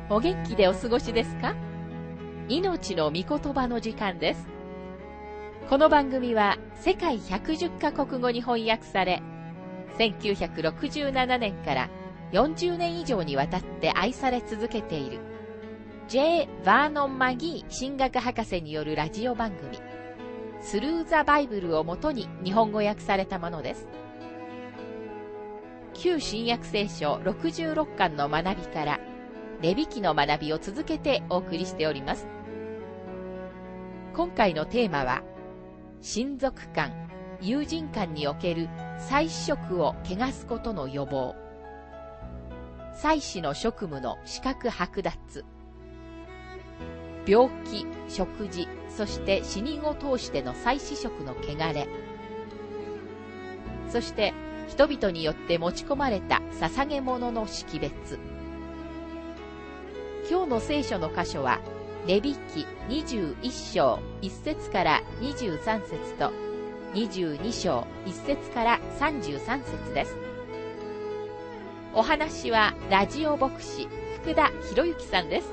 お元気でお過ごしですか？命の御言葉の時間です。この番組は世界110カ国語に翻訳され、1967年から40年以上にわたって愛され続けている J. バーノン・マギー神学博士によるラジオ番組スルー・ザ・バイブルをもとに日本語訳されたものです。旧新約聖書66巻の学びからレビ記の学びを続けてお送りしております。今回のテーマは、親族間、友人間における祭司職を汚すことの予防。祭司の職務の資格剥奪。病気、食事、そして死人を通しての祭司職の汚れ。そして、人々によって持ち込まれた捧げ物の識別。今日の聖書の箇所は、レビ記21章1節から23節と、22章1節から33節です。お話はラジオ牧師福田博之さんです。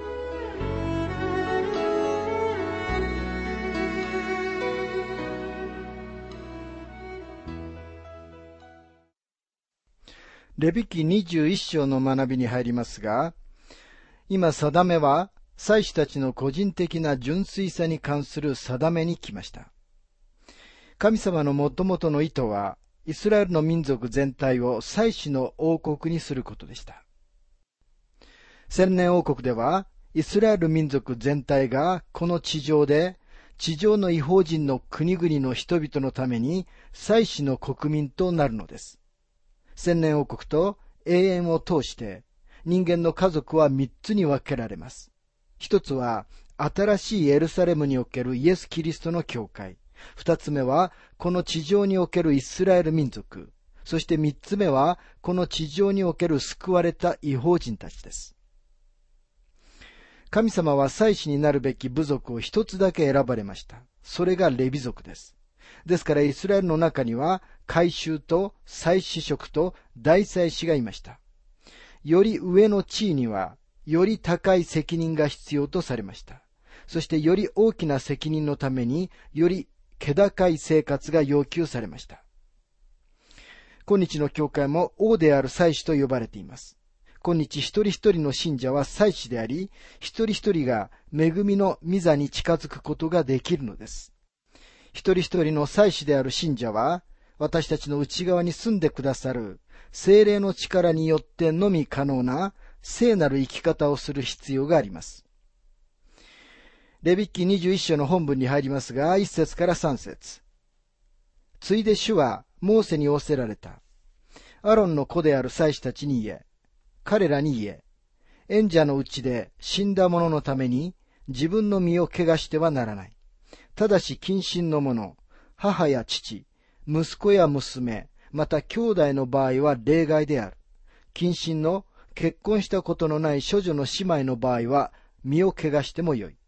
レビ記21章の学びに入りますが、今定めは祭司たちの個人的な純粋さに関する定めに来ました。神様の元々の意図は、イスラエルの民族全体を祭司の王国にすることでした。千年王国では、イスラエル民族全体がこの地上で、地上の異邦人の国々の人々のために祭司の国民となるのです。千年王国と永遠を通して、人間の家族は3つに分けられます。一つは、新しいエルサレムにおけるイエス・キリストの教会。二つ目は、この地上におけるイスラエル民族。そして三つ目は、この地上における救われた異邦人たちです。神様は祭司になるべき部族を一つだけ選ばれました。それがレビ族です。ですからイスラエルの中には、改宗と祭司職と大祭司がいました。より上の地位には、より高い責任が必要とされました。そしてより大きな責任のために、より気高い生活が要求されました。今日の教会も王である祭司と呼ばれています。今日一人一人の信者は祭司であり、一人一人が恵みの御座に近づくことができるのです。一人一人の祭司である信者は、私たちの内側に住んでくださる聖霊の力によってのみ可能な聖なる生き方をする必要があります。レビ記21章の本文に入りますが、1節から3節。ついで主はモーセに仰せられた。アロンの子である祭司たちに言え、彼らに言え、縁者のうちで死んだ者のために自分の身を汚してはならない。ただし近親の者、母や父、息子や娘、また兄弟の場合は例外である。近親の結婚したことのない処女の姉妹の場合は身を汚してもよい。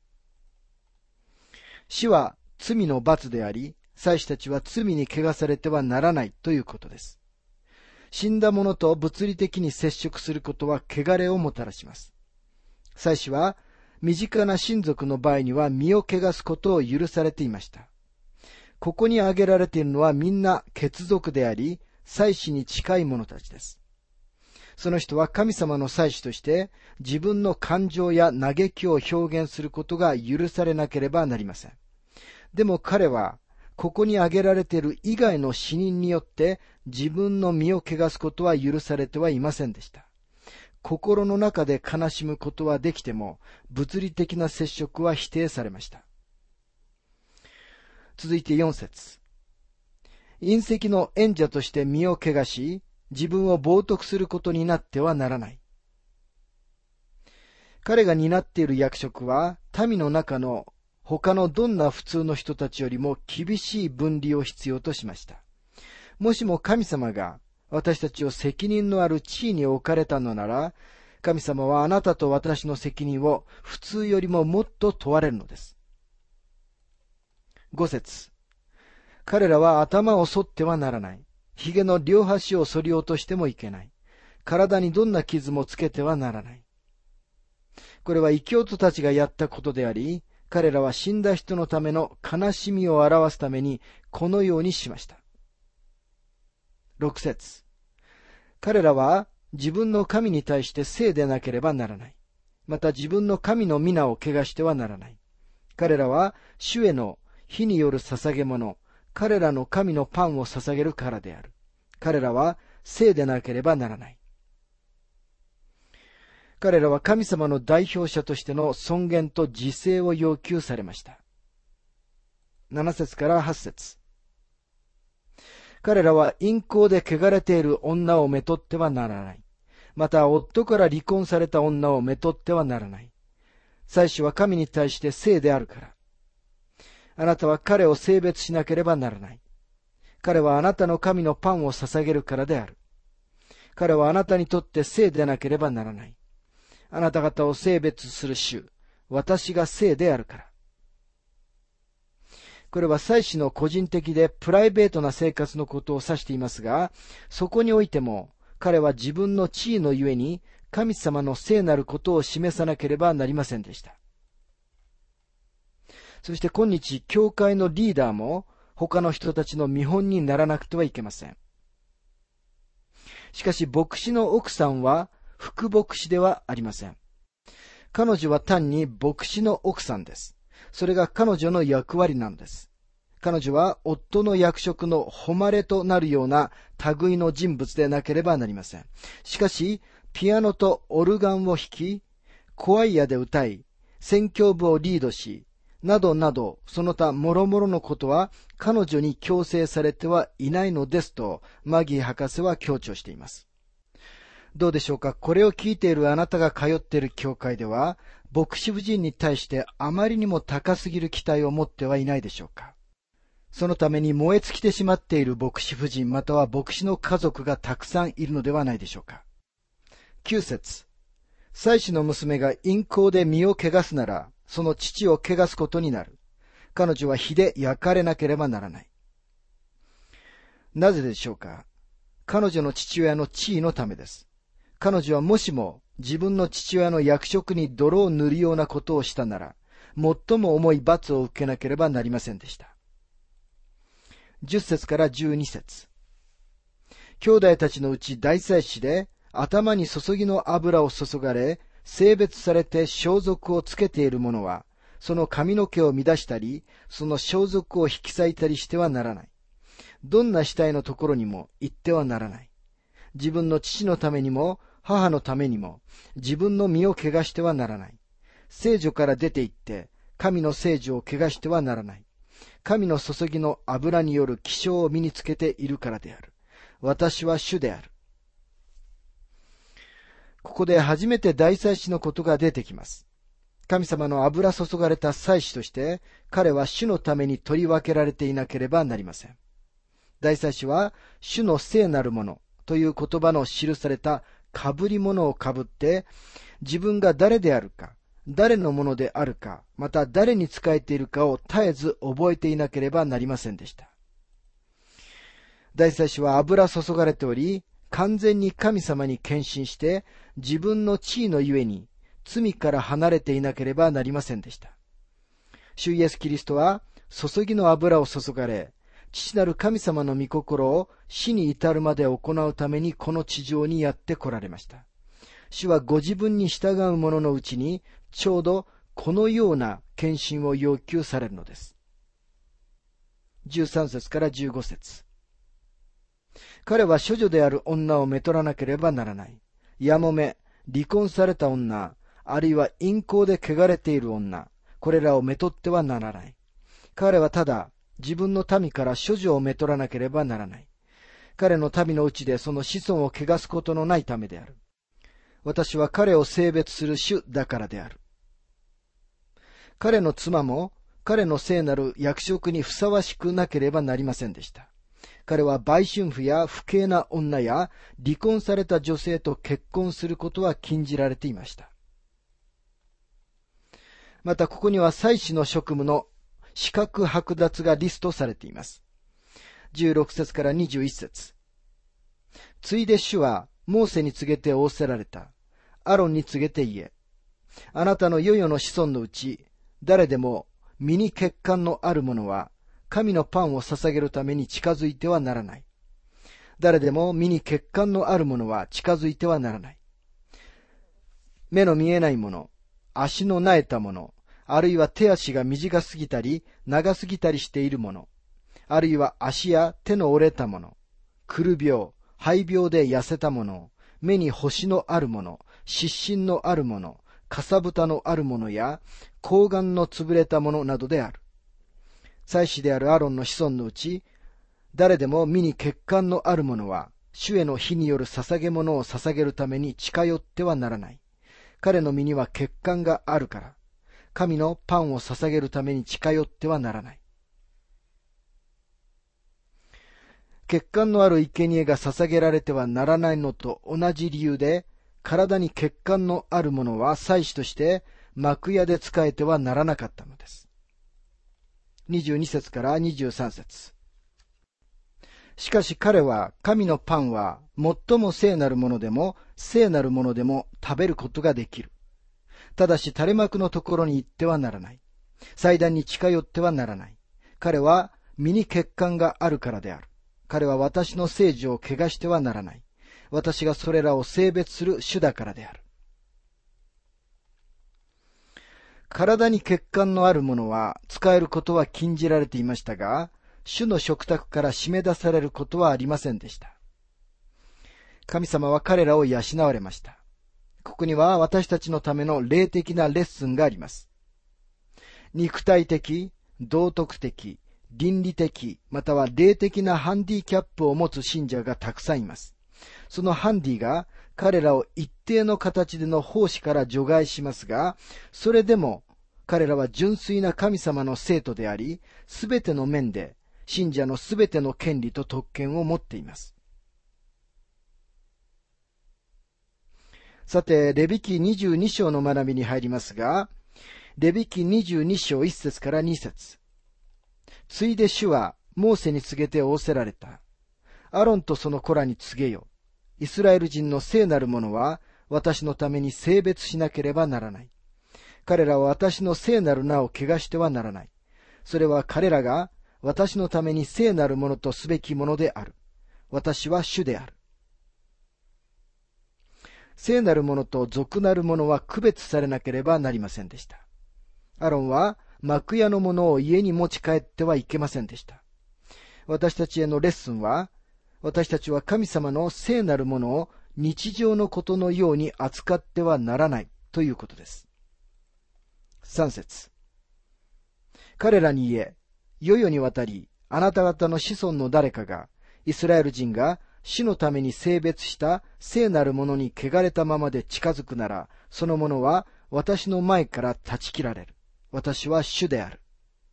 死は罪の罰であり、祭司たちは罪に汚されてはならないということです。死んだ者と物理的に接触することは汚れをもたらします。祭司は身近な親族の場合には身を汚すことを許されていました。ここに挙げられているのはみんな血族であり、祭司に近い者たちです。その人は神様の祭司として自分の感情や嘆きを表現することが許されなければなりません。でも彼はここに挙げられている以外の死人によって自分の身を汚すことは許されてはいませんでした。心の中で悲しむことはできても物理的な接触は否定されました。続いて4節。隕石の縁者として身を汚し、自分を冒涜することになってはならない。彼が担っている役職は、民の中の他のどんな普通の人たちよりも厳しい分離を必要としました。もしも神様が私たちを責任のある地位に置かれたのなら、神様はあなたと私の責任を普通よりももっと問われるのです。5節。彼らは頭を剃ってはならない。髭の両端を剃り落としてもいけない。体にどんな傷もつけてはならない。 これは異教徒たちがやったことであり、彼らは死んだ人のための悲しみを表すためにこのようにしました。6節。彼らは自分の神に対して聖でなければならない。また自分の神の皆を汚してはならない。彼らは主への火による捧げ物、彼らの神のパンを捧げるからである。彼らは聖でなければならない。彼らは神様の代表者としての尊厳と自制を要求されました。7節から8節。彼らは陰行で汚れている女をめとってはならない。また夫から離婚された女をめとってはならない。祭司は神に対して聖であるから。あなたは彼を性別しなければならない。彼はあなたの神のパンを捧げるからである。彼はあなたにとって聖でなければならない。あなた方を性別する主、私が聖であるから。これは祭司の個人的でプライベートな生活のことを指していますが、そこにおいても彼は自分の地位のゆえに神様の聖なることを示さなければなりませんでした。そして今日、教会のリーダーも他の人たちの見本にならなくてはいけません。しかし牧師の奥さんは副牧師ではありません。彼女は単に牧師の奥さんです。それが彼女の役割なのです。彼女は夫の役職の誉れとなるような類の人物でなければなりません。しかし、ピアノとオルガンを弾き、コアイアで歌い、宣教部をリードし、などなど、その他諸々のことは彼女に強制されてはいないのですと、マギー博士は強調しています。どうでしょうか。これを聞いているあなたが通っている教会では、牧師夫人に対してあまりにも高すぎる期待を持ってはいないでしょうか。そのために燃え尽きてしまっている牧師夫人または牧師の家族がたくさんいるのではないでしょうか。9節。祭司の娘が陰行で身を汚すなら、その父を汚すことになる。彼女は火で焼かれなければならない。なぜでしょうか。彼女の父親の地位のためです。彼女はもしも自分の父親の役職に泥を塗るようなことをしたなら、最も重い罰を受けなければなりませんでした。10節から12節。兄弟たちのうち大祭司で頭に注ぎの油を注がれ、性別されて装束をつけている者は、その髪の毛を乱したり、その装束を引き裂いたりしてはならない。どんな死体のところにも行ってはならない。自分の父のためにも、母のためにも、自分の身を汚してはならない。聖所から出て行って、神の聖所を汚してはならない。神の注ぎの油による気性を身につけているからである。私は主である。ここで初めて大祭司のことが出てきます。神様の油注がれた祭司として、彼は主のために取り分けられていなければなりません。大祭司は、主の聖なるものという言葉の記された被り物をかぶって、自分が誰であるか、誰のものであるか、また誰に仕えているかを絶えず覚えていなければなりませんでした。大祭司は油注がれており、完全に神様に献身して、自分の地位のゆえに罪から離れていなければなりませんでした。主イエスキリストは注ぎの油を注がれ、父なる神様の御心を死に至るまで行うためにこの地上にやって来られました。主はご自分に従う者のうちにちょうどこのような献身を要求されるのです。13節から15節。彼は処女である女をめとらなければならない。やもめ、離婚された女、あるいは陰行で汚れている女、これらをめとってはならない。彼はただ自分の民から処女をめとらなければならない。彼の民のうちでその子孫を汚すことのないためである。私は彼を性別する主だからである。彼の妻も彼の聖なる役職にふさわしくなければなりませんでした。彼は売春婦や不敬な女や離婚された女性と結婚することは禁じられていました。またここには祭司の職務の資格剥奪がリストされています。16節から21節。ついで主はモーセに告げて仰せられた。アロンに告げて言え。 あなたの世々の子孫のうち、誰でも身に血管のある者は、神のパンを捧げるために近づいてはならない。誰でも身に血管のある者は近づいてはならない。目の見えない者、足のなえた者、あるいは手足が短すぎたり長すぎたりしている者、あるいは足や手の折れた者、くる病、肺病で痩せた者、目に星のある者、湿疹のある者、かさぶたのある者や、睾丸の潰れた者などである。祭司であるアロンの子孫のうち、誰でも身に血管のある者は、主への火による捧げ物を捧げるために近寄ってはならない。彼の身には血管があるから、神のパンを捧げるために近寄ってはならない。血管のある生贄が捧げられてはならないのと同じ理由で、体に血管のある者は祭司として幕屋で仕えてはならなかったのです。22節から23節。しかし彼は神のパンは最も聖なるものでも聖なるものでも食べることができる。ただし垂れ幕のところに行ってはならない。祭壇に近寄ってはならない。彼は身に血管があるからである。彼は私の聖事を汚してはならない。私がそれらを聖別する主だからである。体に血管のあるものは使えることは禁じられていましたが、主の食卓から締め出されることはありませんでした。神様は彼らを養われました。ここには私たちのための霊的なレッスンがあります。肉体的、道徳的、倫理的、または霊的なハンディキャップを持つ信者がたくさんいます。そのハンディが彼らを一定の形での奉仕から除外しますが、それでも彼らは純粋な神様の生徒であり、すべての面で信者のすべての権利と特権を持っています。さて、レビ記22章の学びに入りますが、レビ記22章1節から2節。ついで主はモーセに告げて仰せられた。アロンとその子らに告げよ。イスラエル人の聖なる者は私のために聖別しなければならない。彼らは私の聖なる名を汚してはならない。それは彼らが私のために聖なるものとすべきものである。私は主である。聖なるものと俗なるものは区別されなければなりませんでした。アロンは幕屋のものを家に持ち帰ってはいけませんでした。私たちへのレッスンは、私たちは神様の聖なるものを日常のことのように扱ってはならないということです。3節。彼らに言え、世々にわたり、あなた方の子孫の誰かが、イスラエル人が主のために聖別した聖なるものに汚れたままで近づくなら、そのものは私の前から断ち切られる。私は主である。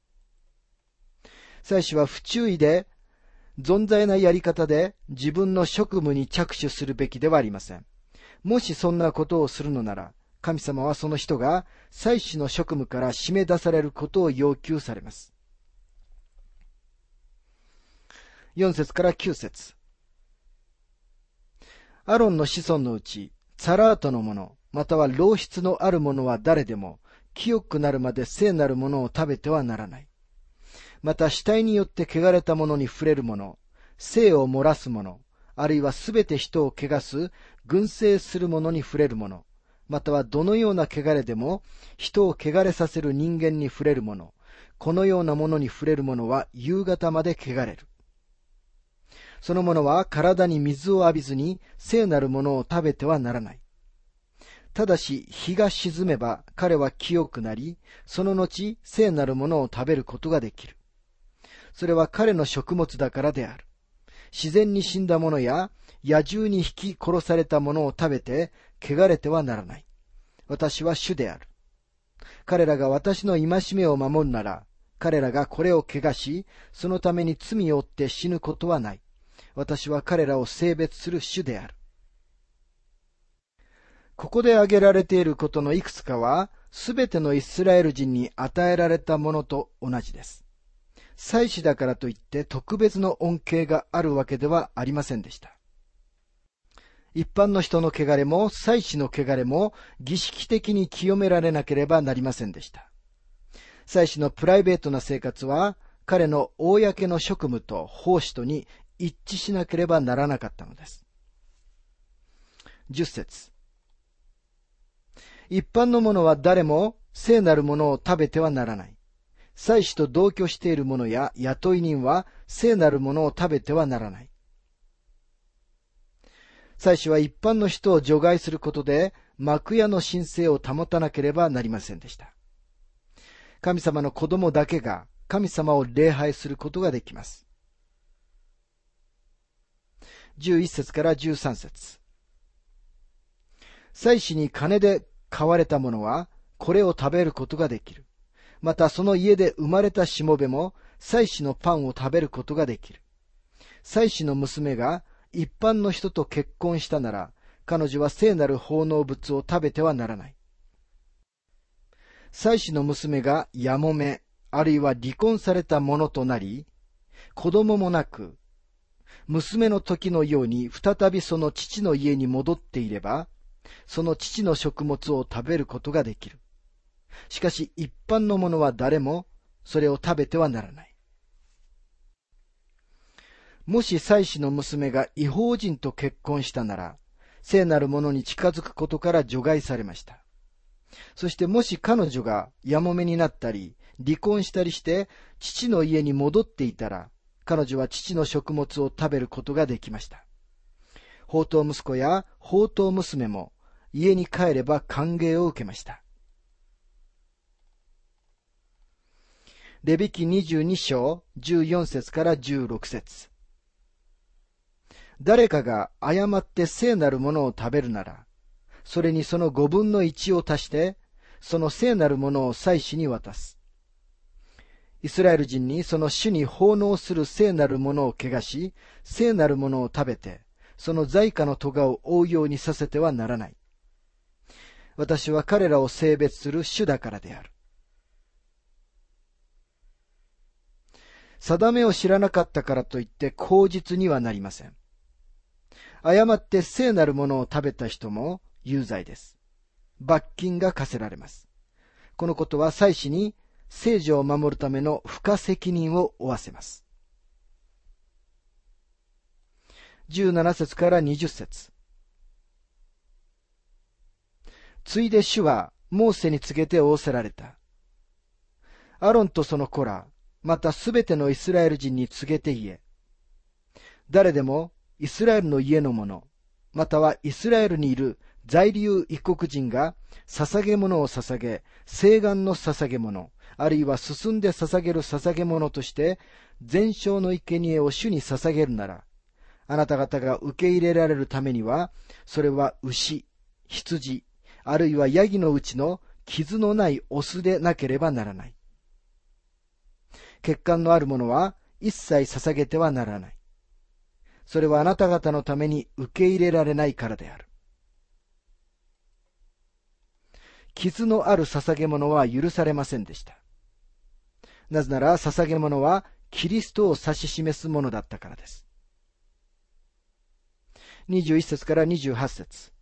祭司は不注意で、存在なやり方で自分の職務に着手するべきではありません。もしそんなことをするのなら、神様はその人が祭司の職務から締め出されることを要求されます。4節から9節。アロンの子孫のうち、ツァラートの者、または漏出のある者は誰でも、清くなるまで聖なるものを食べてはならない。また死体によって汚れたものに触れる者、聖を漏らす者、あるいはすべて人を汚す、群生する者に触れる者、またはどのような汚れでも人を汚れさせる人間に触れる者、このようなものに触れる者は夕方まで汚れる。その者は体に水を浴びずに聖なるものを食べてはならない。ただし日が沈めば彼は清くなり、その後聖なるものを食べることができる。それは彼の食物だからである。自然に死んだものや野獣に引き殺されたものを食べて汚れてはならない。私は主である。彼らが私の戒めを守るなら、彼らがこれを汚し、そのために罪を負って死ぬことはない。私は彼らを聖別する主である。ここで挙げられていることのいくつかは、すべてのイスラエル人に与えられたものと同じです。祭司だからといって特別の恩恵があるわけではありませんでした。 一般の人の汚れも祭司の汚れも儀式的に清められなければなりませんでした。祭司のプライベートな生活は彼の公の職務と奉仕とに一致しなければならなかったのです。10節。一般の者は誰も聖なるものを食べてはならない。祭司と同居している者や雇い人は聖なるものを食べてはならない。祭司は一般の人を除外することで幕屋の神聖を保たなければなりませんでした。神様の子供だけが神様を礼拝することができます。11節から13節。祭司に金で買われた者はこれを食べることができる。またその家で生まれたしもべも祭司のパンを食べることができる。祭司の娘が一般の人と結婚したなら、彼女は聖なる奉納物を食べてはならない。祭司の娘がやもめ、あるいは離婚されたものとなり、子供もなく、娘の時のように再びその父の家に戻っていれば、その父の食物を食べることができる。しかし一般の者は誰もそれを食べてはならない。もし祭司の娘が異邦人と結婚したなら、聖なるものに近づくことから除外されました。そしてもし彼女がやもめになったり、離婚したりして父の家に戻っていたら、彼女は父の食物を食べることができました。放蕩息子や放蕩娘も家に帰れば歓迎を受けました。レビ記22章14節から16節。誰かが誤って聖なるものを食べるなら、それにその5分の1を足して、その聖なるものを祭司に渡す。イスラエル人にその主に奉納する聖なるものを汚し、聖なるものを食べて、その罪過の咎を負うようにさせてはならない。私は彼らを聖別する主だからである。定めを知らなかったからといって口実にはなりません。誤って聖なるものを食べた人も有罪です。罰金が課せられます。このことは祭司に聖所を守るための不可責任を負わせます。17節から20節。ついで主はモーセに告げて仰せられた。アロンとその子ら、またすべてのイスラエル人に告げて言え。誰でもイスラエルの家の者、またはイスラエルにいる在留異国人が捧げ物を捧げ、聖願の捧げ物、あるいは進んで捧げる捧げ物として、全焼の生贄を主に捧げるなら、あなた方が受け入れられるためには、それは牛、羊、あるいはヤギのうちの傷のないオスでなければならない。血管のあるものは一切捧げてはならない。それはあなた方のために受け入れられないからである。傷のある捧げ物は許されませんでした。なぜなら捧げ物はキリストを指し示すものだったからです。21節から28節。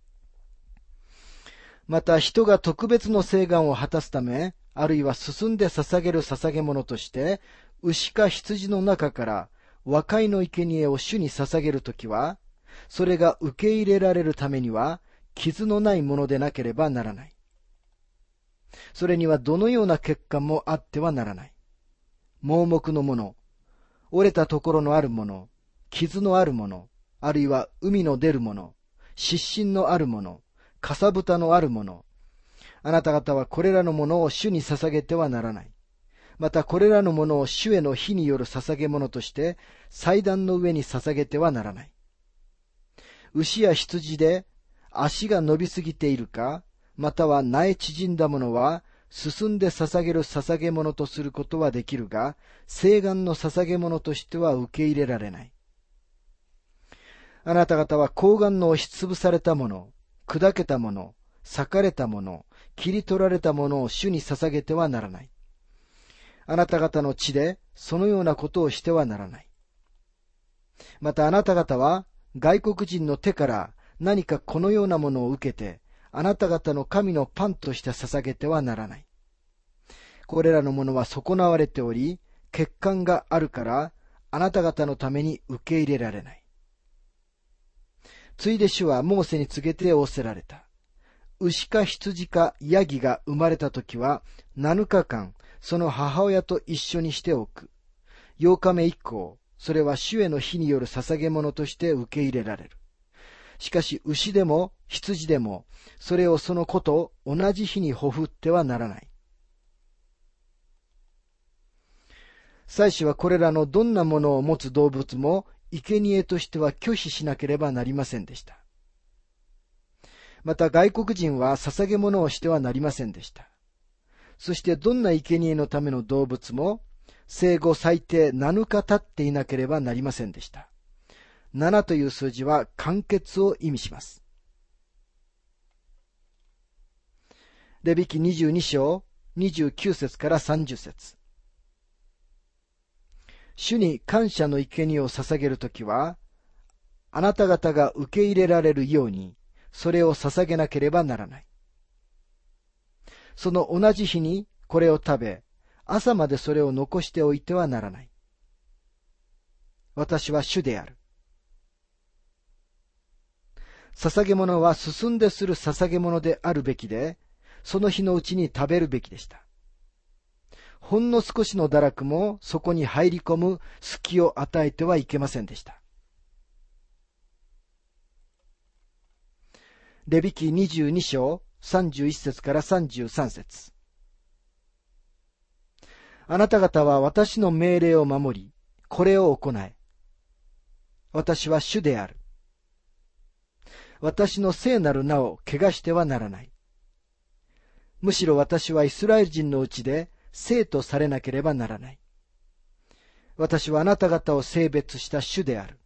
また人が特別の聖願を果たすため、あるいは進んで捧げる捧げ物として、牛か羊の中から和解の生贄を主に捧げるときは、それが受け入れられるためには、傷のないものでなければならない。それにはどのような欠陥もあってはならない。盲目のもの、折れたところのあるもの、傷のあるもの、あるいは海の出るもの、湿疹のあるもの、かさぶたのあるもの、あなた方はこれらのものを主に捧げてはならない。またこれらのものを主への火による捧げ物として祭壇の上に捧げてはならない。牛や羊で足が伸びすぎているか、または苗縮んだものは進んで捧げる捧げ物とすることはできるが、聖願の捧げ物としては受け入れられない。あなた方は睾丸の押しつぶされたもの、砕けたもの、裂かれたもの、切り取られたものを主に捧げてはならない。あなた方の地でそのようなことをしてはならない。またあなた方は外国人の手から何かこのようなものを受けて、あなた方の神のパンとして捧げてはならない。これらのものは損なわれており、欠陥があるから、あなた方のために受け入れられない。ついで主はモーセに告げて仰せられた。牛か羊かヤギが生まれたときは、7日間、その母親と一緒にしておく。8日目以降、それは主への火による捧げ物として受け入れられる。しかし牛でも羊でも、それをその子と同じ日にほふってはならない。祭司はこれらのどんなものを持つ動物も、生贄としては拒否しなければなりませんでした。また外国人は捧げ物をしてはなりませんでした。そしてどんな生贄のための動物も、生後最低7日経っていなければなりませんでした。7という数字は完結を意味します。レビ記22章29節から30節。主に感謝の生贄を捧げるときは、あなた方が受け入れられるように、それを捧げなければならない。その同じ日にこれを食べ、朝までそれを残しておいてはならない。私は主である。捧げ物は進んでする捧げ物であるべきで、その日のうちに食べるべきでした。ほんの少しの堕落もそこに入り込む隙を与えてはいけませんでした。レビ記22章31節から33節。あなた方は私の命令を守り、これを行え。私は主である。私の聖なる名を汚してはならない。むしろ私はイスラエル人のうちで聖とされなければならない。私はあなた方を聖別した主である。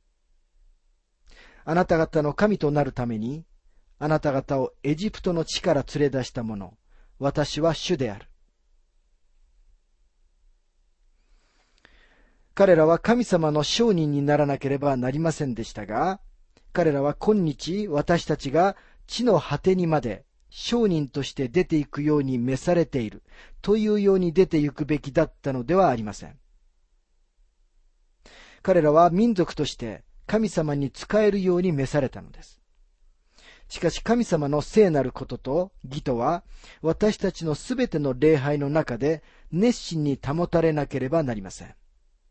あなた方の神となるために、あなた方をエジプトの地から連れ出した者、私は主である。彼らは神様の証人にならなければなりませんでしたが、彼らは今日私たちが地の果てにまで証人として出ていくように召されているというように出て行くべきだったのではありません。彼らは民族として神様に仕えるように召されたのです。しかし神様の聖なることと義とは私たちのすべての礼拝の中で熱心に保たれなければなりません。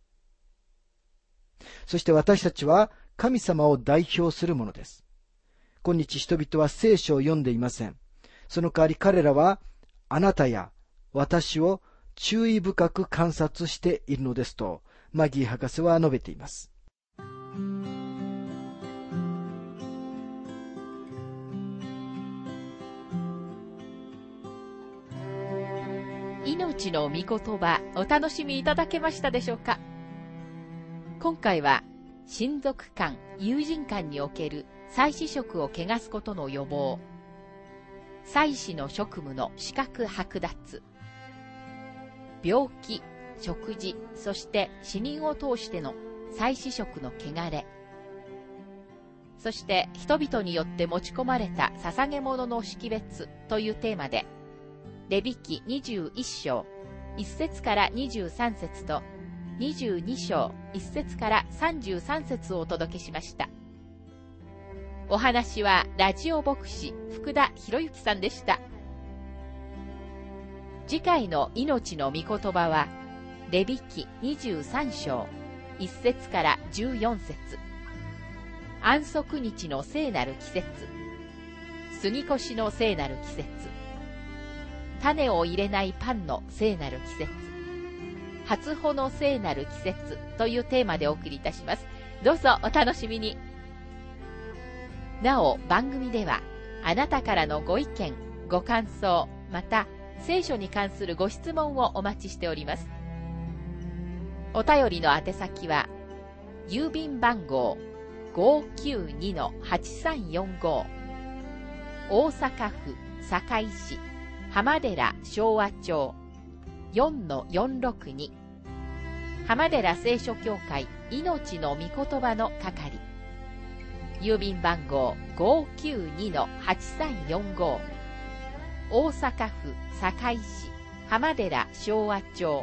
そして私たちは神様を代表するものです。今日人々は聖書を読んでいません。その代わり彼らはあなたや私を注意深く観察しているのですとマギー博士は述べています。 命の御言葉、お楽しみいただけましたでしょうか。今回は親族間、友人間における祭司職を汚すことの予防、祭司の職務の資格剥奪、病気、食事、そして死人を通しての祭司職の汚れ、そして人々によって持ち込まれた捧げ物の識別というテーマで、レビ記21章1節から23節と22章1節から33節をお届けしました。お話はラジオ牧師福田博之さんでした。次回の命の御言葉はレビ記23章1節から14節、安息日の聖なる季節、杉越の聖なる季節、種を入れないパンの聖なる季節、初穂の聖なる季節というテーマでお送りいたします。どうぞお楽しみに。なお番組ではあなたからのご意見、ご感想、また聖書に関するご質問をお待ちしております。お便りの宛先は郵便番号 592-8345 大阪府堺市浜寺昭和町 4-462 浜寺聖書協会命の御言葉の係。 郵便番号 592-8345 大阪府堺市浜寺昭和町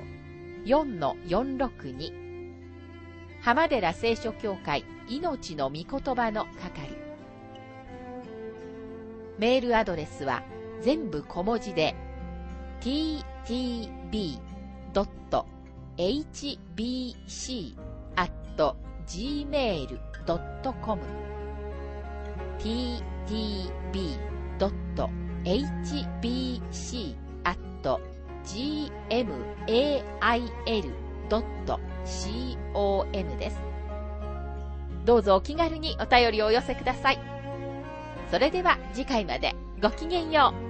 4-462 浜寺聖書協会命の御言葉の係。メールアドレスは全部小文字で ttb.hbc@gmail.com ttb.hbc@gmail.com です。どうぞお気軽にお便りをお寄せください。それでは次回までごきげんよう。